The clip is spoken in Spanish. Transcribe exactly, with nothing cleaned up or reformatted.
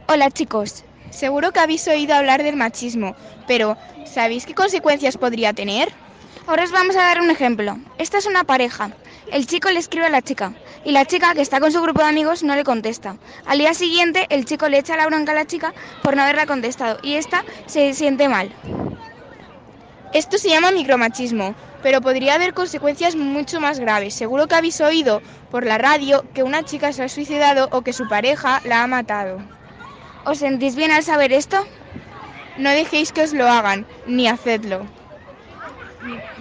Hola chicos, seguro que habéis oído hablar del machismo, pero ¿sabéis qué consecuencias podría tener? Ahora os vamos a dar un ejemplo. Esta es una pareja. El chico le escribe a la chica y la chica, que está con su grupo de amigos, no le contesta. Al día siguiente, el chico le echa la bronca a la chica por no haberla contestado y esta se siente mal. Esto se llama micromachismo, pero podría haber consecuencias mucho más graves. Seguro que habéis oído por la radio que una chica se ha suicidado o que su pareja la ha matado. ¿Os sentís bien al saber esto? No dejéis que os lo hagan, ni hacedlo.